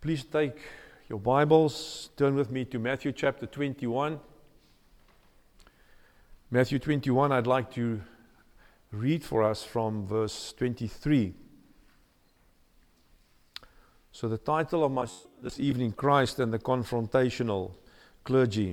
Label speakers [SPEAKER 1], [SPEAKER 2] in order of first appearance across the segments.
[SPEAKER 1] Please take your Bibles, turn with me to Matthew chapter 21. Matthew 21, I'd like to read for us from verse 23. So the title of my this evening, Christ and the Confrontational Clergy.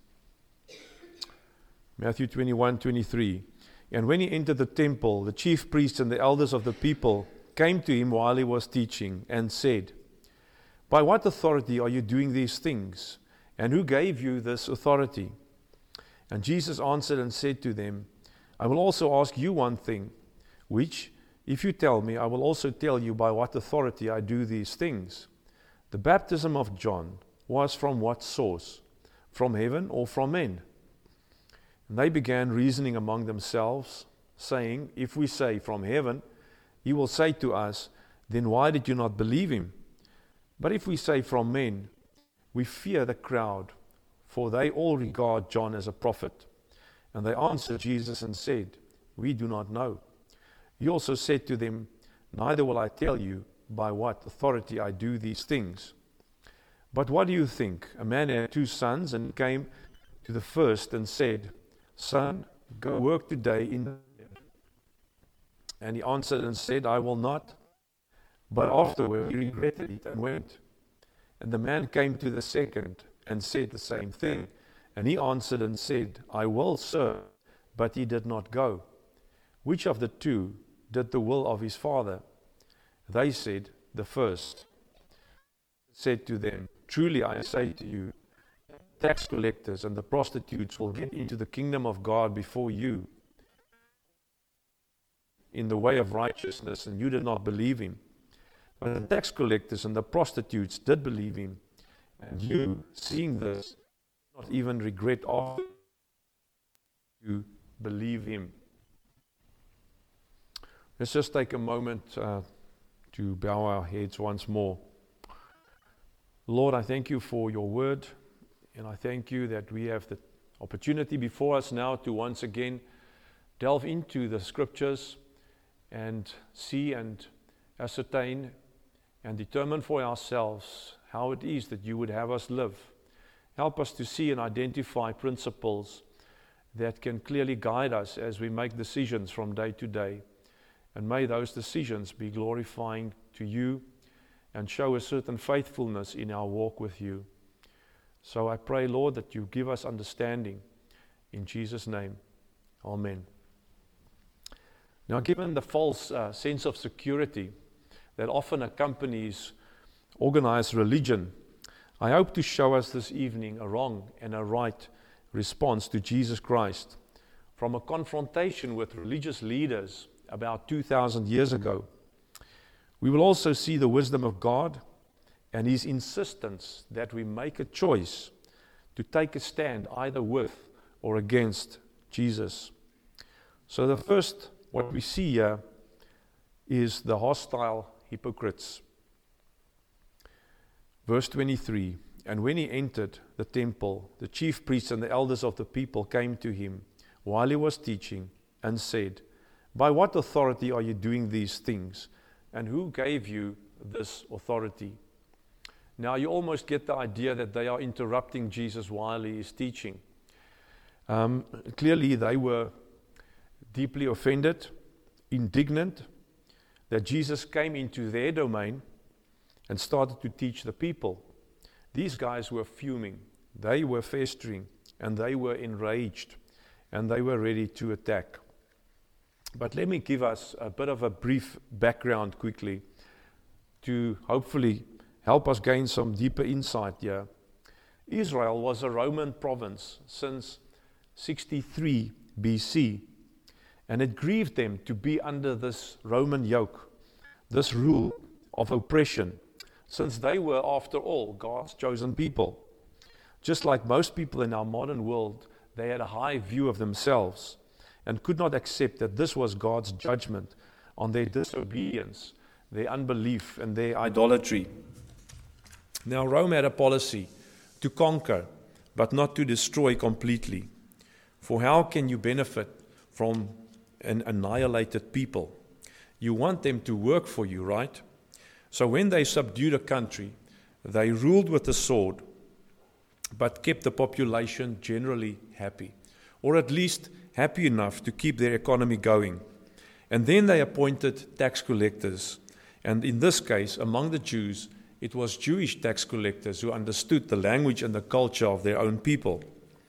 [SPEAKER 1] Matthew 21:23. And when he entered the temple, the chief priests and the elders of the people came to him while he was teaching and said, "By what authority are you doing these things? And who gave you this authority?" And Jesus answered and said to them, "I will also ask you one thing, which, if you tell me, I will also tell you by what authority I do these things. The baptism of John was from what source? From heaven or from men?" And they began reasoning among themselves, saying, "If we say from heaven, he will say to us, then why did you not believe him? But if we say from men, we fear the crowd, for they all regard John as a prophet." And they answered Jesus and said, "We do not know." He also said to them, "Neither will I tell you by what authority I do these things. But what do you think? A man had 2 sons and came to the first and said, 'Son, go work today in the vineyard.' And he answered and said, 'I will not.' But afterward he regretted it and went. And the man came to the second and said the same thing. And he answered and said, 'I will, sir.' But he did not go. Which of the 2 did the will of his father?" They said, "The first." He said to them, "Truly I say to you, tax collectors and the prostitutes will get into the kingdom of God before you in the way of righteousness, and you did not believe him. But the tax collectors and the prostitutes did believe him, and you, seeing this, not even regret after you believe him." Let's just take a moment to bow our heads once more. Lord, I thank you for your word, and I thank you that we have the opportunity before us now to once again delve into the scriptures and see and ascertain and determine for ourselves how it is that you would have us live. Help us to see and identify principles that can clearly guide us as we make decisions from day to day. And may those decisions be glorifying to you and show a certain faithfulness in our walk with you. So I pray, Lord, that you give us understanding. In Jesus' name, amen. Now, given the false sense of security that often accompanies organized religion, I hope to show us this evening a wrong and a right response to Jesus Christ from a confrontation with religious leaders about 2,000 years ago. We will also see the wisdom of God and his insistence that we make a choice to take a stand either with or against Jesus. So the first, what we see here is the hostile hypocrites. Verse 23, and when he entered the temple, the chief priests and the elders of the people came to him while he was teaching and said, "By what authority are you doing these things? And who gave you this authority?" Now you almost get the idea that they are interrupting Jesus while he is teaching. Clearly they were deeply offended, indignant that Jesus came into their domain and started to teach the people. These guys were fuming, they were festering, and they were enraged, and they were ready to attack. But let me give us a bit of a brief background quickly to hopefully help us gain some deeper insight here. Israel was a Roman province since 63 BC, and it grieved them to be under this Roman yoke, this rule of oppression, since they were, after all, God's chosen people. Just like most people in our modern world, they had a high view of themselves and could not accept that this was God's judgment on their disobedience, their unbelief, and their idolatry. Now, Rome had a policy to conquer, but not to destroy completely. For how can you benefit from an annihilated people? You want them to work for you, right? So when they subdued a country, They ruled with the sword, but kept the population generally happy, or at least happy enough to keep their economy going. And then they appointed tax collectors. And in this case, among the Jews, it was Jewish tax collectors who understood the language and the culture of their own people.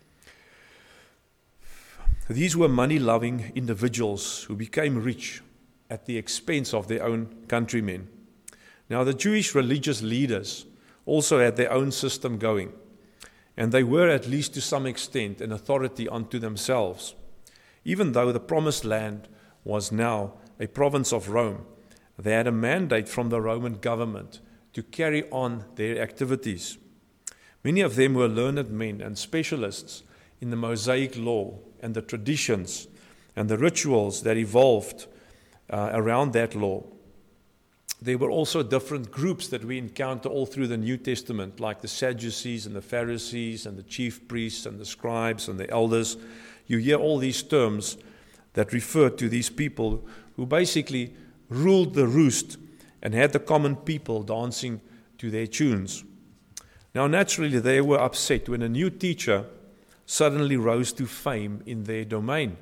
[SPEAKER 1] These were money-loving individuals who became rich at the expense of their own countrymen. Now, the Jewish religious leaders also had their own system going, and they were, at least to some extent, an authority unto themselves. Even though the promised land was now a province of Rome, they had a mandate from the Roman government to carry on their activities. Many of them were learned men and specialists in the Mosaic law and the traditions and the rituals that evolved around that law. There were also different groups that we encounter all through the New Testament, like the Sadducees and the Pharisees and the chief priests and the scribes and the elders. You hear all these terms that refer to these people who basically ruled the roost and had the common people dancing to their tunes. Now, naturally, they were upset when a new teacher suddenly rose to fame in their domain.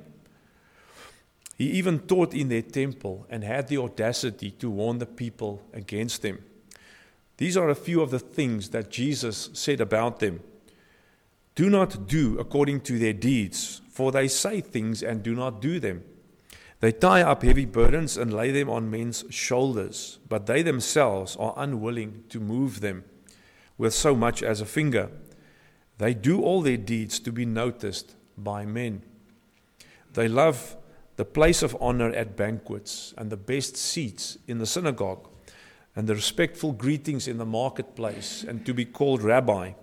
[SPEAKER 1] He even taught in their temple and had the audacity to warn the people against them. These are a few of the things that Jesus said about them. Do not do according to their deeds, for they say things and do not do them. They tie up heavy burdens and lay them on men's shoulders, but they themselves are unwilling to move them with so much as a finger. They do all their deeds to be noticed by men. They love the place of honor at banquets and the best seats in the synagogue and the respectful greetings in the marketplace and to be called rabbi.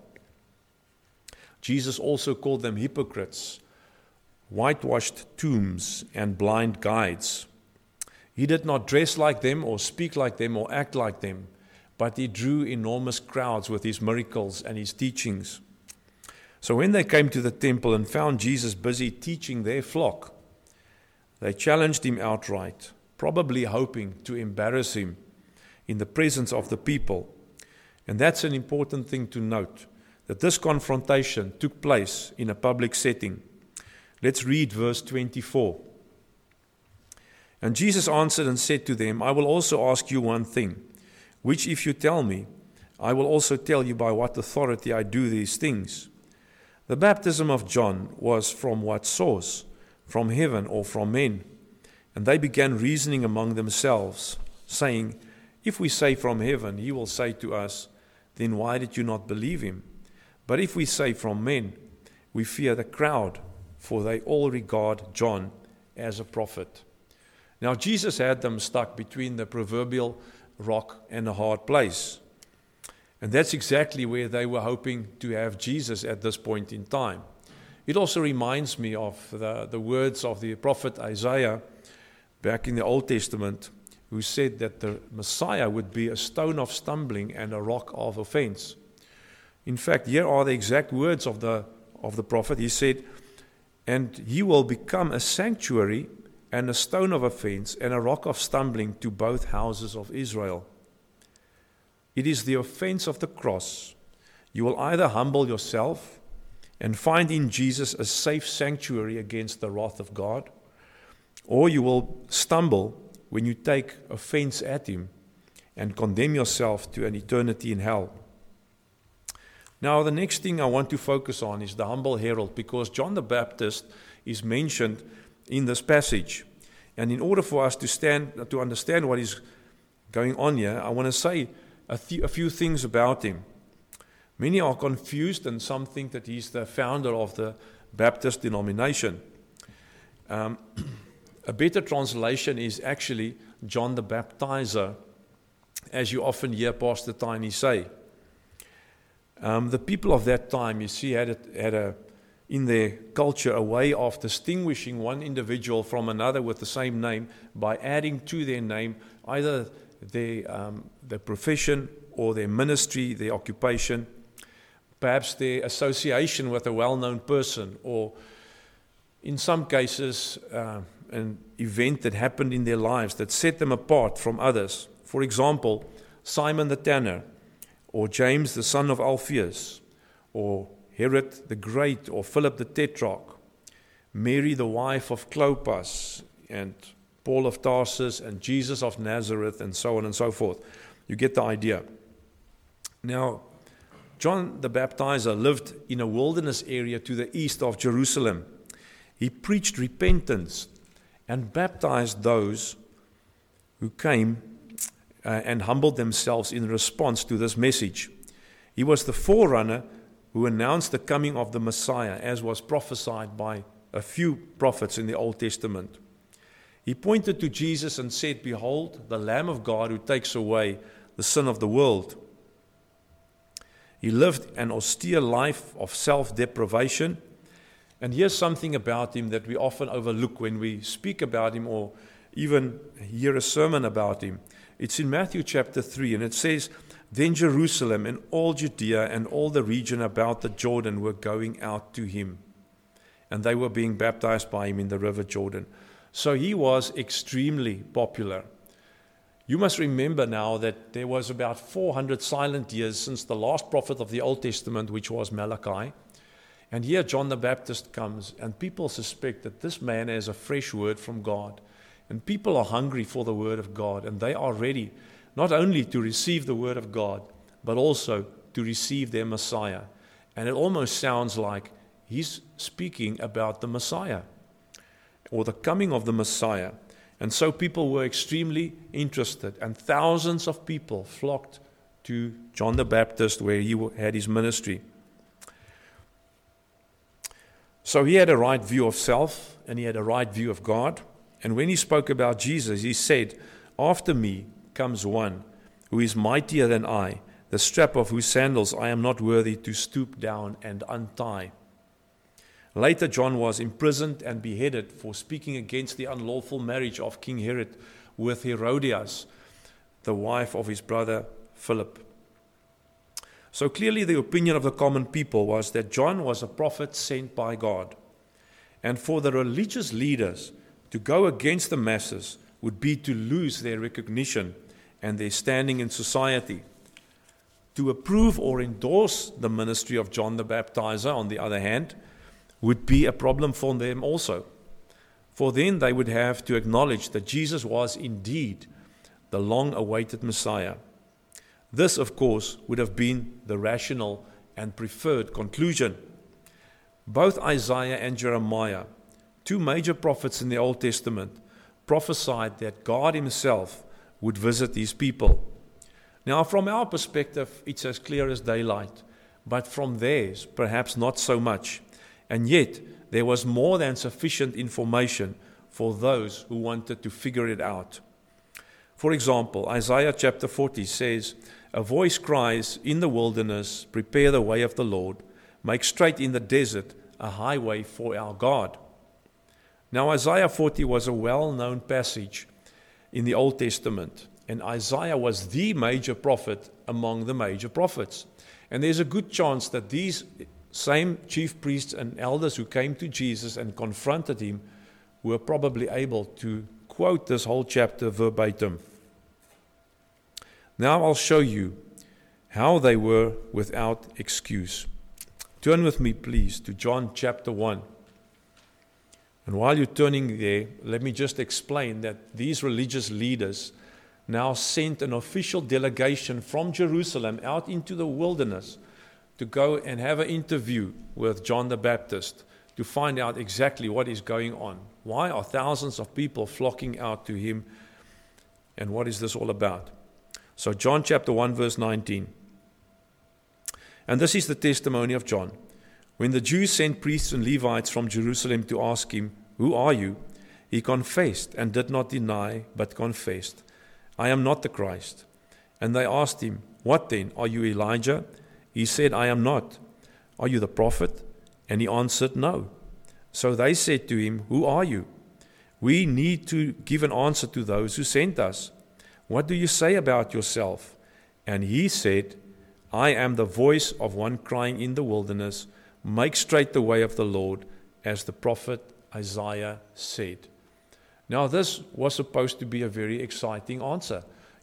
[SPEAKER 1] Jesus also called them hypocrites, whitewashed tombs, and blind guides. He did not dress like them or speak like them or act like them, but he drew enormous crowds with his miracles and his teachings. So when they came to the temple and found Jesus busy teaching their flock, they challenged him outright, probably hoping to embarrass him in the presence of the people. And that's an important thing to note, that this confrontation took place in a public setting. Let's read verse 24. And Jesus answered and said to them, I will also ask you one thing, which if you tell me, I will also tell you by what authority I do these things. The baptism of John was from what source? From heaven or from men? And they began reasoning among themselves, saying, If we say from heaven, he will say to us, then why did you not believe him? But if we say from men, we fear the crowd, for they all regard John as a prophet. Now Jesus had them stuck between the proverbial rock and a hard place. And that's exactly where they were hoping to have Jesus at this point in time. It also reminds me of the words of the prophet Isaiah back in the Old Testament, who said that the Messiah would be a stone of stumbling and a rock of offense. In fact, here are the exact words of the prophet. He said, and he will become a sanctuary and a stone of offense and a rock of stumbling to both houses of Israel. It is the offense of the cross. You will either humble yourself and find in Jesus a safe sanctuary against the wrath of God, or you will stumble when you take offense at him and condemn yourself to an eternity in hell. Now, the next thing I want to focus on is the humble herald, because John the Baptist is mentioned in this passage. And in order for us to understand what is going on here, I want to say a few things about him. Many are confused, and some think that he's the founder of the Baptist denomination. A better translation is actually John the Baptizer, as you often hear Pastor Tiny say. The people of that time, you see, had in their culture a way of distinguishing one individual from another with the same name by adding to their name either their profession or their ministry, their occupation, perhaps their association with a well-known person, or in some cases an event that happened in their lives that set them apart from others. For example, Simon the tanner or James the son of Alphaeus, or Herod the Great, or Philip the Tetrarch, Mary the wife of Clopas, and Paul of Tarsus, and Jesus of Nazareth, and so on and so forth. You get the idea. Now, John the Baptizer lived in a wilderness area to the east of Jerusalem. He preached repentance and baptized those who came and humbled themselves in response to this message. He was the forerunner who announced the coming of the Messiah, as was prophesied by a few prophets in the Old Testament. He pointed to Jesus and said, "Behold, the Lamb of God who takes away the sin of the world." He lived an austere life of self-deprivation. And here's something about him that we often overlook when we speak about him or even hear a sermon about him. It's in Matthew chapter 3, and it says, "Then Jerusalem and all Judea and all the region about the Jordan were going out to him, and they were being baptized by him in the river Jordan." So he was extremely popular. You must remember now that there was about 400 silent years since the last prophet of the Old Testament, which was Malachi. And here John the Baptist comes, and people suspect that this man has a fresh word from God. And people are hungry for the word of God, and they are ready not only to receive the word of God, but also to receive their Messiah. And it almost sounds like he's speaking about the Messiah, or the coming of the Messiah. And so people were extremely interested, and thousands of people flocked to John the Baptist where he had his ministry. So he had a right view of self, and he had a right view of God. And when he spoke about Jesus, he said, "After me comes one who is mightier than I, the strap of whose sandals I am not worthy to stoop down and untie." Later, John was imprisoned and beheaded for speaking against the unlawful marriage of King Herod with Herodias, the wife of his brother Philip. So clearly the opinion of the common people was that John was a prophet sent by God. And for the religious leaders to go against the masses would be to lose their recognition and their standing in society. To approve or endorse the ministry of John the Baptizer, on the other hand, would be a problem for them also. For then they would have to acknowledge that Jesus was indeed the long-awaited Messiah. This, of course, would have been the rational and preferred conclusion. Both Isaiah and Jeremiah, two major prophets in the Old Testament, prophesied that God himself would visit these people. Now, from our perspective, it's as clear as daylight, but from theirs, perhaps not so much. And yet, there was more than sufficient information for those who wanted to figure it out. For example, Isaiah chapter 40 says, "A voice cries in the wilderness, prepare the way of the Lord, make straight in the desert a highway for our God." Now, Isaiah 40 was a well-known passage in the Old Testament, and Isaiah was the major prophet among the major prophets. And there's a good chance that these same chief priests and elders who came to Jesus and confronted him were probably able to quote this whole chapter verbatim. Now I'll show you how they were without excuse. Turn with me, please, to John chapter 1. And while you're turning there, let me just explain that these religious leaders now sent an official delegation from Jerusalem out into the wilderness to go and have an interview with John the Baptist to find out exactly what is going on. Why are thousands of people flocking out to him, and what is this all about? So John chapter 1 verse 19. "And this is the testimony of John. When the Jews sent priests and Levites from Jerusalem to ask him, 'Who are you?' he confessed and did not deny, but confessed, 'I am not the Christ.' And they asked him, 'What then? Are you Elijah?' He said, 'I am not.' 'Are you the prophet?' And he answered, 'No.' So they said to him, 'Who are you?' 'We need to give an answer to those who sent us. What do you say about yourself?' And he said, 'I am the voice of one crying in the wilderness, make straight the way of the Lord, as the prophet Isaiah said.'" Now this was supposed to be a very exciting answer.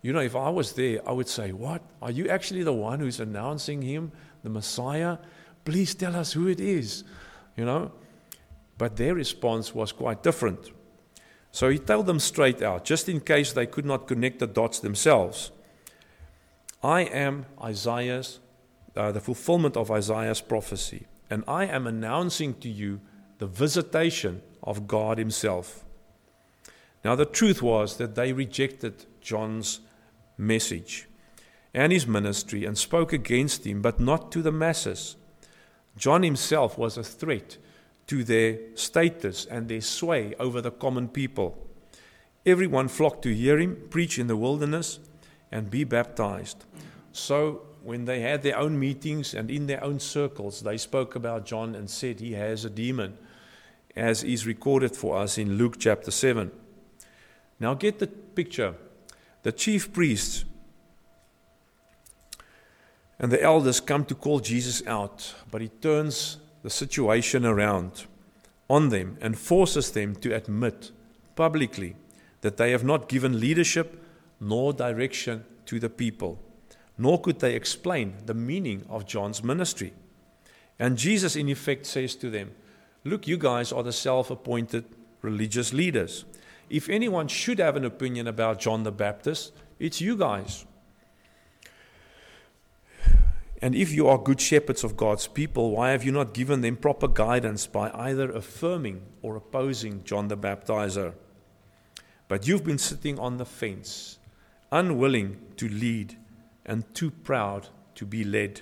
[SPEAKER 1] if I was there, I would say, what? Are you actually the one who's announcing him, the Messiah? Please tell us who it is, But their response was quite different. So he told them straight out, just in case they could not connect the dots themselves. I am Isaiah's, the fulfillment of Isaiah's prophecy, and I am announcing to you the visitation of God himself. Now the truth was that they rejected John's message and his ministry and spoke against him, but not to the masses. John himself was a threat to their status and their sway over the common people. Everyone flocked to hear him preach in the wilderness and be baptized. So when they had their own meetings and in their own circles, they spoke about John and said he has a demon, as is recorded for us in Luke chapter 7. Now get the picture. The chief priests and the elders come to call Jesus out, but he turns the situation around on them and forces them to admit publicly that they have not given leadership nor direction to the people, nor could they explain the meaning of John's ministry. And Jesus in effect says to them, look, you guys are the self-appointed religious leaders. If anyone should have an opinion about John the Baptist, it's you guys. And if you are good shepherds of God's people, why have you not given them proper guidance by either affirming or opposing John the Baptizer? But you've been sitting on the fence, unwilling to lead and too proud to be led.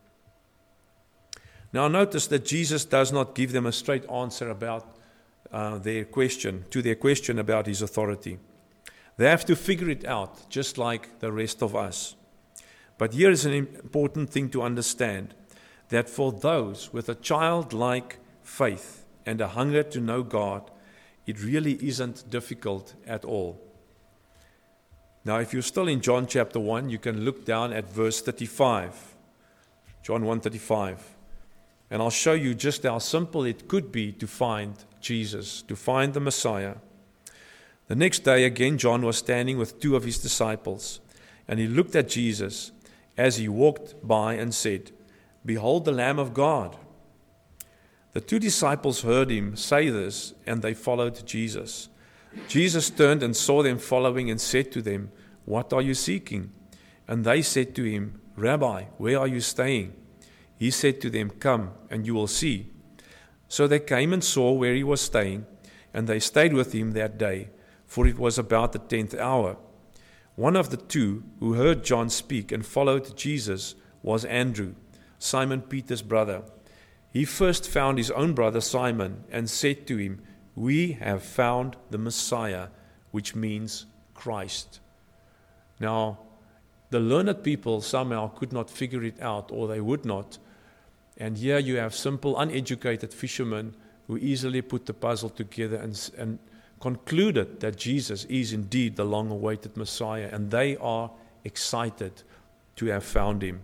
[SPEAKER 1] Now notice that Jesus does not give them a straight answer about their question about his authority. They have to figure it out, just like the rest of us. But here is an important thing to understand, that for those with a childlike faith and a hunger to know God, it really isn't difficult at all. Now, if you're still in John chapter 1, you can look down at verse 35, John 1:35, and I'll show you just how simple it could be to find Jesus, to find the Messiah. The next day, again, John was standing with two of his disciples, and he looked at Jesus as he walked by and said, "Behold the Lamb of God." The two disciples heard him say this, and they followed Jesus. Jesus turned and saw them following and said to them, "What are you seeking?" And they said to him, "Rabbi, where are you staying?" He said to them, "Come, and you will see." So they came and saw where he was staying, and they stayed with him that day, for it was about the 10th hour. One of the two who heard John speak and followed Jesus was Andrew, Simon Peter's brother. He first found his own brother Simon and said to him, "We have found the Messiah," which means Christ. Now, the learned people somehow could not figure it out, or they would not. And here you have simple, uneducated fishermen who easily put the puzzle together and concluded that Jesus is indeed the long-awaited Messiah, and they are excited to have found him.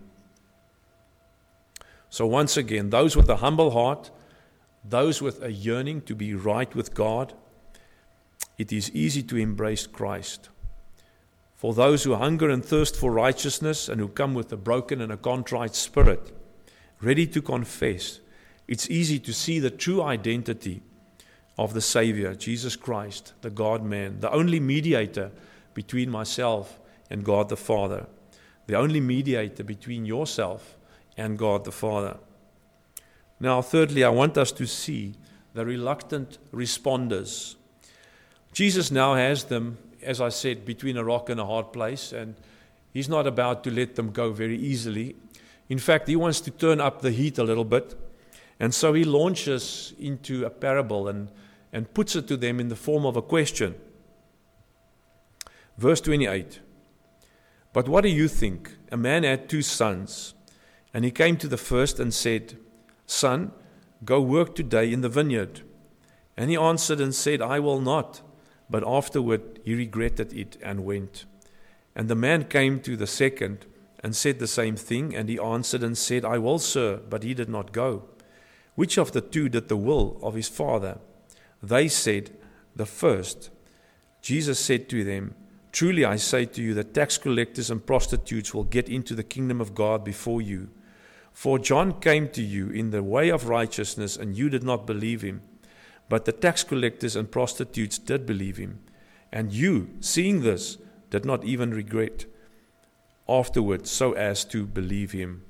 [SPEAKER 1] So once again, those with a humble heart, those with a yearning to be right with God, it is easy to embrace Christ. For those who hunger and thirst for righteousness and who come with a broken and a contrite spirit, ready to confess, it's easy to see the true identity of the Savior, Jesus Christ, the God-man, the only mediator between myself and God the Father, the only mediator between yourself and God the Father. Now, thirdly, I want us to see the reluctant responders. Jesus now has them, as I said, between a rock and a hard place, and he's not about to let them go very easily. In fact, he wants to turn up the heat a little bit, and so he launches into a parable and puts it to them in the form of a question. Verse 28, "But what do you think? A man had 2 sons, and he came to the first and said, 'Son, go work today in the vineyard.' And he answered and said, 'I will not.' But afterward he regretted it and went. And the man came to the second and said the same thing, and he answered and said, 'I will, sir,' but he did not go. Which of the 2 did the will of his father? They said, 'The first.' Jesus said to them, Truly I say to you that tax collectors and prostitutes will get into the kingdom of God before you. For John came to you in the way of righteousness, and you did not believe him. But the tax collectors and prostitutes did believe him. And you, seeing this, did not even regret afterwards so as to believe him.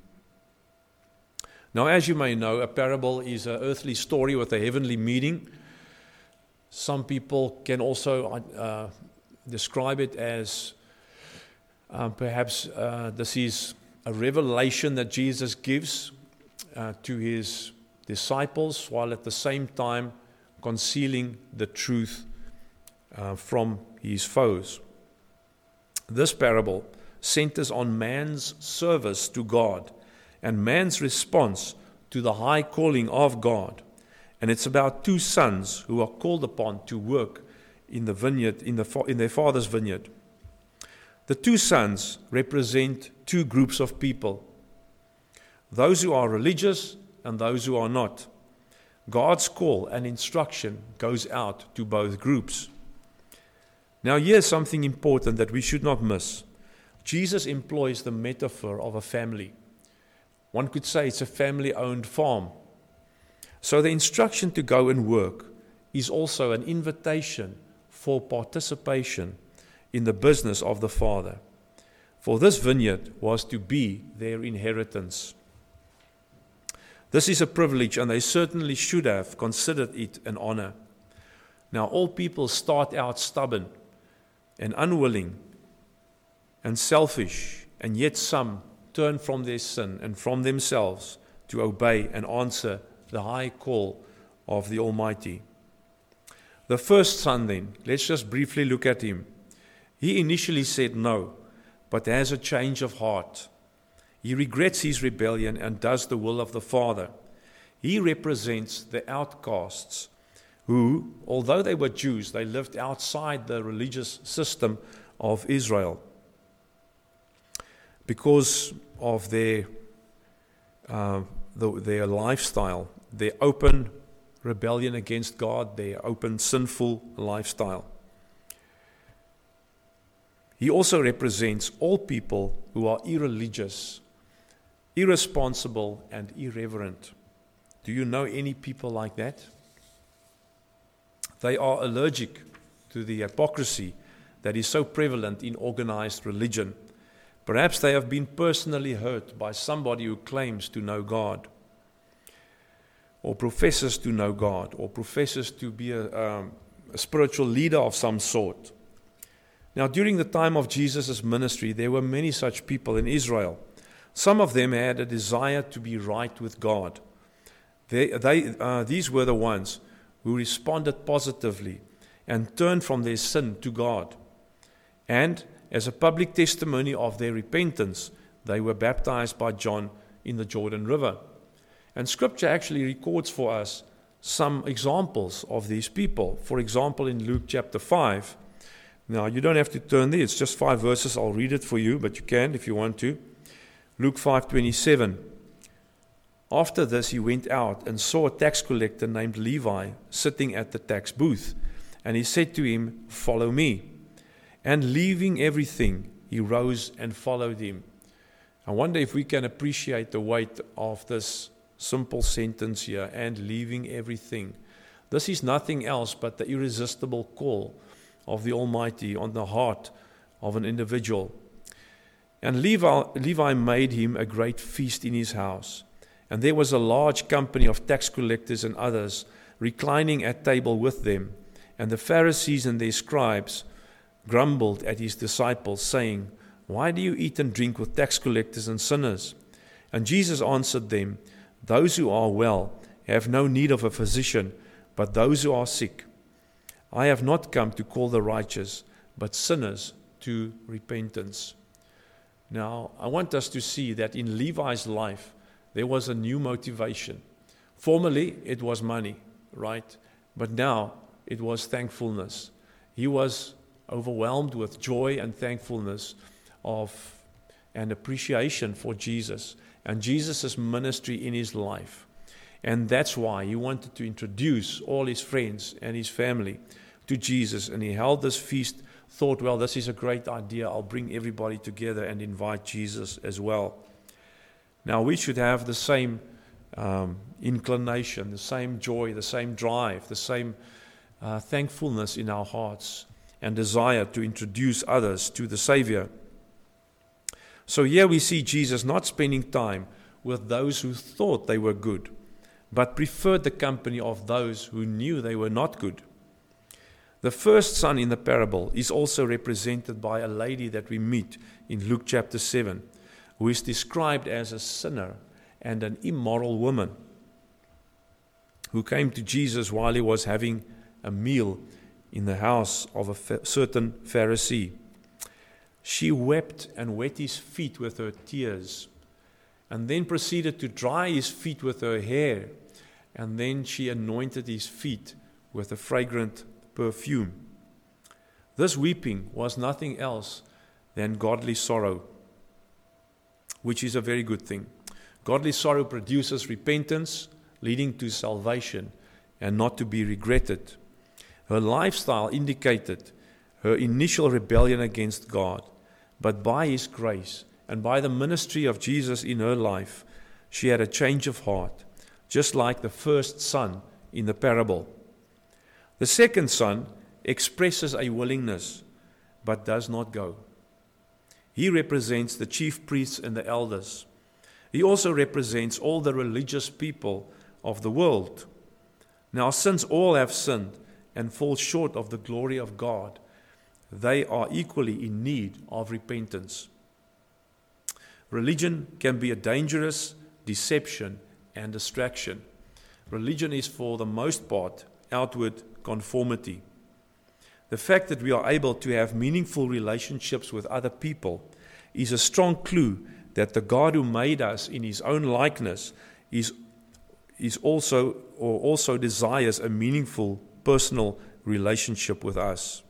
[SPEAKER 1] Now, as you may know, a parable is an earthly story with a heavenly meaning. Some people can also describe it as perhaps this is a revelation that Jesus gives to his disciples, while at the same time concealing the truth from his foes. This parable centers on man's service to God and man's response to the high calling of God. And it's about two sons who are called upon to work in the vineyard, in their father's vineyard. The two sons represent two groups of people, those who are religious and those who are not. God's call and instruction goes out to both groups. Now here's something important that we should not miss. Jesus employs the metaphor of a family. One could say it's a family-owned farm. So the instruction to go and work is also an invitation for participation in the business of the Father. For this vineyard was to be their inheritance. This is a privilege, and they certainly should have considered it an honor. Now, all people start out stubborn and unwilling and selfish, and yet some turn from their sin and from themselves to obey and answer the high call of the Almighty. The first son then, let's just briefly look at him. He initially said no, but has a change of heart. He regrets his rebellion and does the will of the Father. He represents the outcasts who, although they were Jews, they lived outside the religious system of Israel. Because of their lifestyle, their open rebellion against God, their open sinful lifestyle. He also represents all people who are irreligious, irresponsible, and irreverent. Do you know any people like that? They are allergic to the hypocrisy that is so prevalent in organized religion. Perhaps they have been personally hurt by somebody who claims to know God, or professes to know God, or professes to be a spiritual leader of some sort. Now, during the time of Jesus' ministry, there were many such people in Israel. Some of them had a desire to be right with God. These were the ones who responded positively and turned from their sin to God. And as a public testimony of their repentance, they were baptized by John in the Jordan River. And Scripture actually records for us some examples of these people. For example, in Luke chapter 5. Now, you don't have to turn there. It's just 5 verses. I'll read it for you, but you can if you want to. Luke 5:27. After this, he went out and saw a tax collector named Levi sitting at the tax booth. And he said to him, "Follow me." And leaving everything, he rose and followed him. I wonder if we can appreciate the weight of this simple sentence here, and leaving everything. This is nothing else but the irresistible call of the Almighty on the heart of an individual. And Levi made him a great feast in his house. And there was a large company of tax collectors and others reclining at table with them. And the Pharisees and their scribes grumbled at his disciples, saying, "Why do you eat and drink with tax collectors and sinners?" And Jesus answered them, "Those who are well have no need of a physician, but those who are sick. I have not come to call the righteous, but sinners to repentance." Now, I want us to see that in Levi's life, there was a new motivation. Formerly, it was money, right? But now, it was thankfulness. He was overwhelmed with joy and thankfulness and appreciation for Jesus and Jesus' ministry in his life. And that's why he wanted to introduce all his friends and his family to Jesus. And he held this feast thought, well, this is a great idea. I'll bring everybody together and invite Jesus as well. Now, we should have the same inclination, the same joy, the same drive, the same thankfulness in our hearts and desire to introduce others to the Savior. So here we see Jesus not spending time with those who thought they were good, but preferred the company of those who knew they were not good. The first son in the parable is also represented by a lady that we meet in Luke chapter 7, who is described as a sinner and an immoral woman who came to Jesus while he was having a meal in the house of a certain Pharisee. She wept and wet his feet with her tears, and then proceeded to dry his feet with her hair, and then she anointed his feet with a fragrant perfume. This weeping was nothing else than godly sorrow, which is a very good thing. Godly sorrow produces repentance, leading to salvation and not to be regretted. Her lifestyle indicated her initial rebellion against God, but by His grace and by the ministry of Jesus in her life, she had a change of heart, just like the first son in the parable. The second son expresses a willingness, but does not go. He represents the chief priests and the elders. He also represents all the religious people of the world. Now, since all have sinned and fall short of the glory of God, they are equally in need of repentance. Religion can be a dangerous deception and distraction. Religion is, for the most part, outward conformity. The fact that we are able to have meaningful relationships with other people is a strong clue that the God who made us in His own likeness also desires a meaningful personal relationship with us.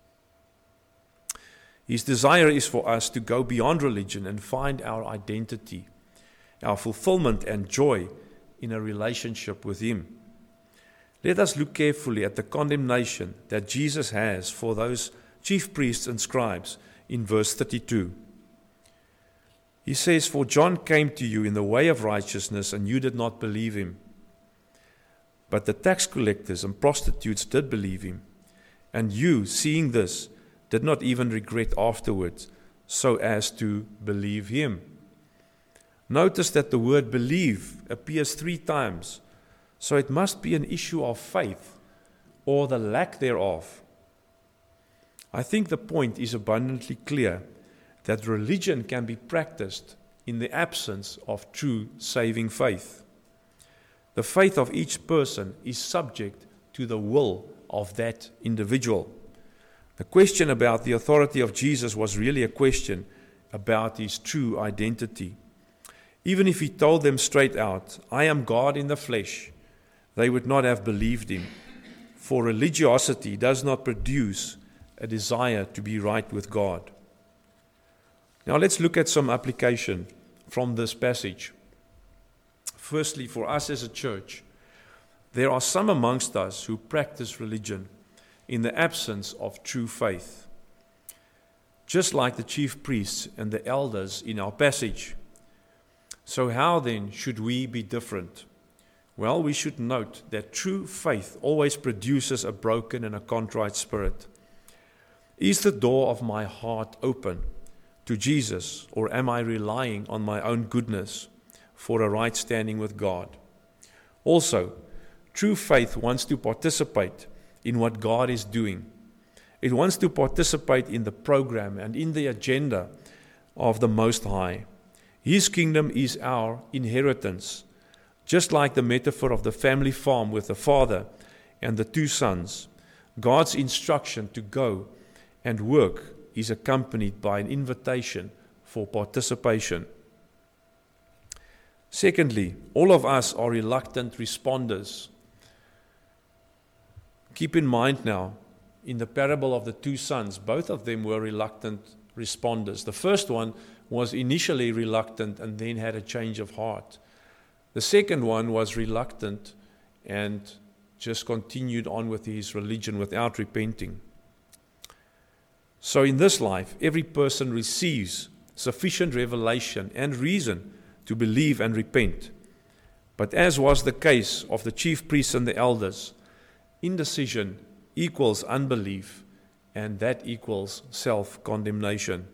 [SPEAKER 1] His desire is for us to go beyond religion and find our identity, our fulfillment and joy in a relationship with Him. Let us look carefully at the condemnation that Jesus has for those chief priests and scribes in verse 32. He says, "For John came to you in the way of righteousness, and you did not believe him. But the tax collectors and prostitutes did believe him. And you, seeing this, did not even regret afterwards, so as to believe him." Notice that the word believe appears 3 times. So it must be an issue of faith or the lack thereof. I think the point is abundantly clear that religion can be practiced in the absence of true saving faith. The faith of each person is subject to the will of that individual. The question about the authority of Jesus was really a question about His true identity. Even if He told them straight out, "I am God in the flesh," they would not have believed Him, for religiosity does not produce a desire to be right with God. Now let's look at some application from this passage. Firstly, for us as a church, there are some amongst us who practice religion in the absence of true faith, just like the chief priests and the elders in our passage. So how then should we be different? Well, we should note that true faith always produces a broken and a contrite spirit. Is the door of my heart open to Jesus, or am I relying on my own goodness for a right standing with God? Also, true faith wants to participate in what God is doing. It wants to participate in the program and in the agenda of the Most High. His kingdom is our inheritance. Just like the metaphor of the family farm with the father and the 2 sons, God's instruction to go and work is accompanied by an invitation for participation. Secondly, all of us are reluctant responders. Keep in mind now, in the parable of the 2 sons, both of them were reluctant responders. The first one was initially reluctant and then had a change of heart. The second one was reluctant and just continued on with his religion without repenting. So in this life, every person receives sufficient revelation and reason to believe and repent. But as was the case of the chief priests and the elders, indecision equals unbelief, and that equals self-condemnation.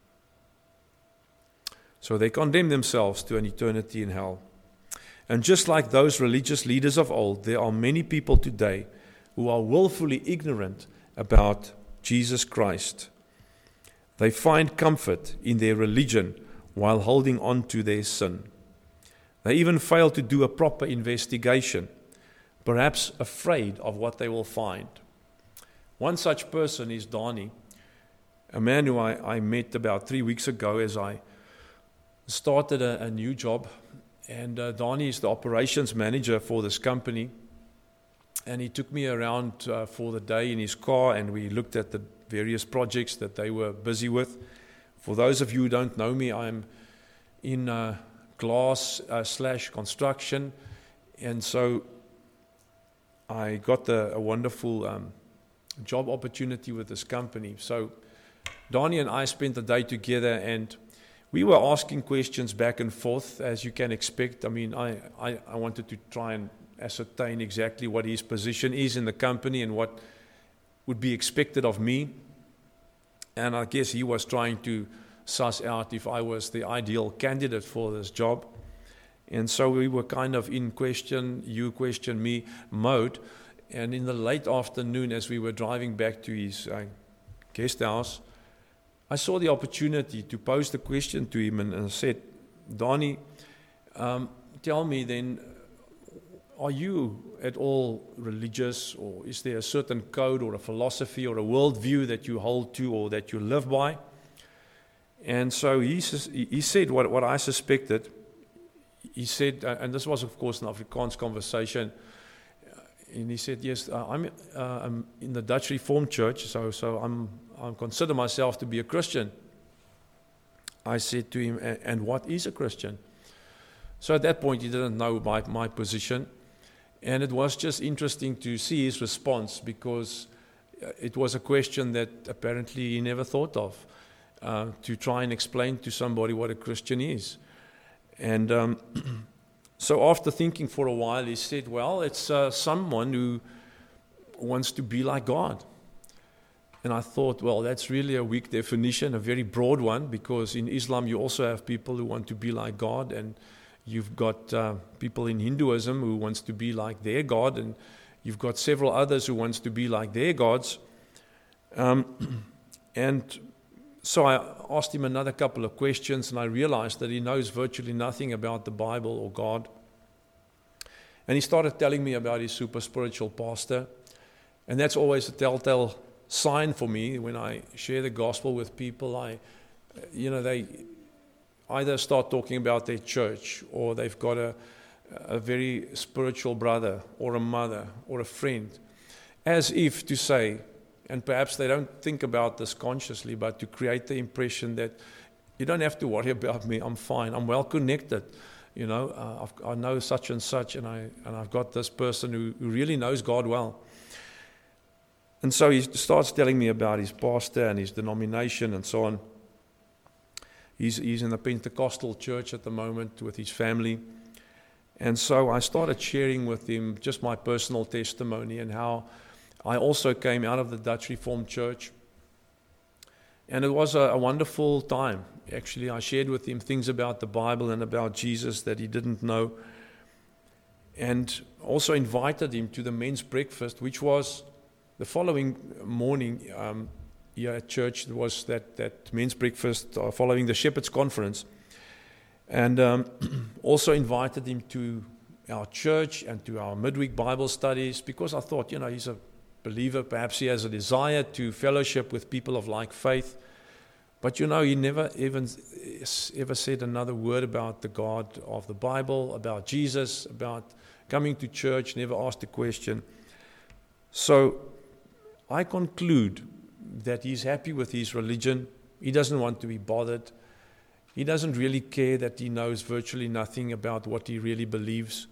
[SPEAKER 1] So they condemn themselves to an eternity in hell. And just like those religious leaders of old, there are many people today who are willfully ignorant about Jesus Christ. They find comfort in their religion while holding on to their sin. They even fail to do a proper investigation, perhaps afraid of what they will find. One such person is Donnie, a man who I met about 3 weeks ago as I started a new job. And Donnie is the operations manager for this company. And he took me around for the day in his car, and we looked at the various projects that they were busy with. For those of you who don't know me, I'm in glass / construction. And so I got a wonderful job opportunity with this company. So Donnie and I spent the day together, and we were asking questions back and forth, as you can expect. I mean, I wanted to try and ascertain exactly what his position is in the company and what would be expected of me. And I guess he was trying to suss out if I was the ideal candidate for this job. And so we were kind of in question, you question me mode. And in the late afternoon, as we were driving back to his guest house, I saw the opportunity to pose the question to him and said, Donnie, tell me then, are you at all religious, or is there a certain code or a philosophy or a worldview that you hold to or that you live by? And so he said what I suspected. He said, and this was of course an Afrikaans conversation, and he said, yes, I'm in the Dutch Reformed Church, so I consider myself to be a Christian. I said to him, and what is a Christian? So at that point he didn't know my position, and it was just interesting to see his response, because it was a question that apparently he never thought of, to try and explain to somebody what a Christian is. And so after thinking for a while, he said, well, it's someone who wants to be like God. And I thought, well, that's really a weak definition, a very broad one, because in Islam you also have people who want to be like God, and you've got people in Hinduism who wants to be like their God, and you've got several others who wants to be like their gods. And so I asked him another couple of questions, and I realized that he knows virtually nothing about the Bible or God. And he started telling me about his super spiritual pastor. And that's always a telltale sign for me when I share the gospel with people. They either start talking about their church, or they've got a very spiritual brother or a mother or a friend, as if to say, and perhaps they don't think about this consciously, but to create the impression that you don't have to worry about me, I'm fine, I'm well connected, I know such and such, and I've got this person who really knows God well. And so he starts telling me about his pastor and his denomination and so on. He's in the Pentecostal church at the moment with his family. And so I started sharing with him just my personal testimony and how I also came out of the Dutch Reformed Church. And it was a wonderful time. Actually, I shared with him things about the Bible and about Jesus that he didn't know. And also invited him to the men's breakfast, which was the following morning here at church. There was that men's breakfast following the Shepherd's Conference. And also invited him to our church and to our midweek Bible studies, because I thought, he's a believer. Perhaps he has a desire to fellowship with people of like faith. But he never even ever said another word about the God of the Bible, about Jesus, about coming to church, never asked a question. So I conclude that he's happy with his religion. He doesn't want to be bothered. He doesn't really care that he knows virtually nothing about what he really believes.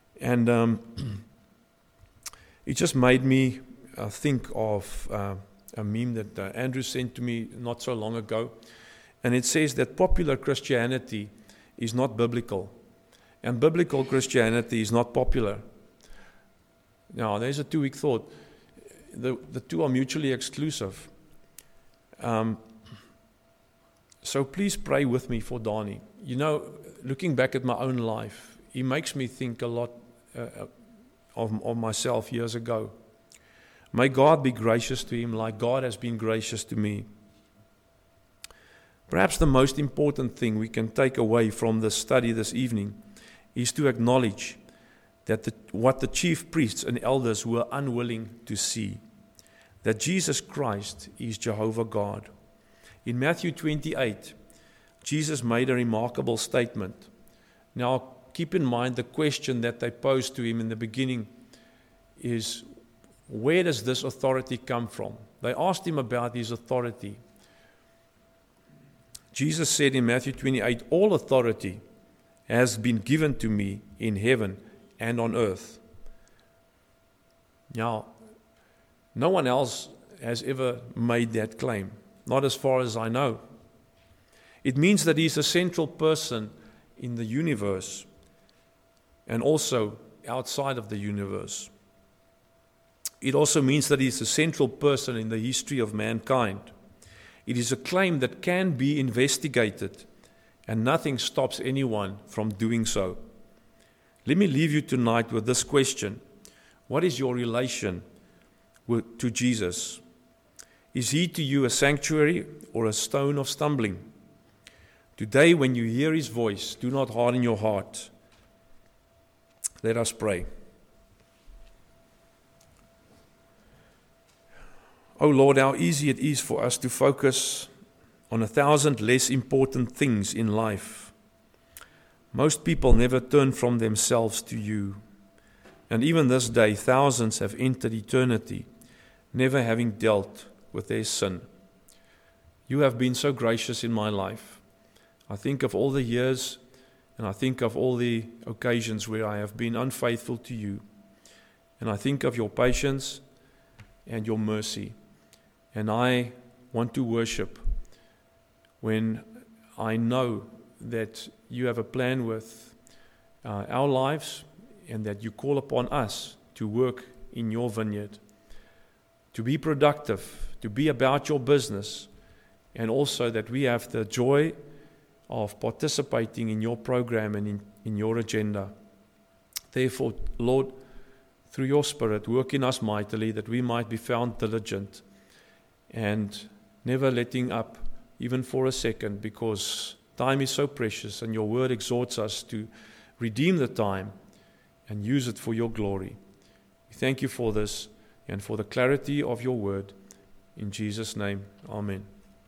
[SPEAKER 1] And it just made me think of a meme that Andrew sent to me not so long ago. And it says that popular Christianity is not biblical. And biblical Christianity is not popular. Now, there's a two-week thought. The two are mutually exclusive. So please pray with me for Donnie. You know, looking back at my own life, he makes me think a lot of myself years ago. May God be gracious to him like God has been gracious to me. Perhaps the most important thing we can take away from this study this evening is to acknowledge that what the chief priests and elders were unwilling to see, that Jesus Christ is Jehovah God. In Matthew 28, Jesus made a remarkable statement. Now, keep in mind the question that they posed to him in the beginning is, where does this authority come from? They asked him about his authority. Jesus said in Matthew 28, all authority has been given to me in heaven and on earth. Now, no one else has ever made that claim, not as far as I know. It means that he's a central person in the universe and also outside of the universe. It also means that he's a central person in the history of mankind. It is a claim that can be investigated, and nothing stops anyone from doing so. Let me leave you tonight with this question. What is your relation to Jesus? Is he to you a sanctuary or a stone of stumbling? Today, when you hear his voice, do not harden your heart. Let us pray. Oh Lord, how easy it is for us to focus on 1,000 less important things in life. Most people never turn from themselves to you. And even this day, thousands have entered eternity, never having dealt with their sin. You have been so gracious in my life. I think of all the years, and I think of all the occasions where I have been unfaithful to you. And I think of your patience and your mercy. And I want to worship when I know that you have a plan with our lives and that you call upon us to work in your vineyard, to be productive, to be about your business, and also that we have the joy of participating in your program and in your agenda. Therefore, Lord, through your Spirit, work in us mightily that we might be found diligent and never letting up even for a second, because time is so precious and your word exhorts us to redeem the time and use it for your glory. We thank you for this and for the clarity of your word. In Jesus' name, amen.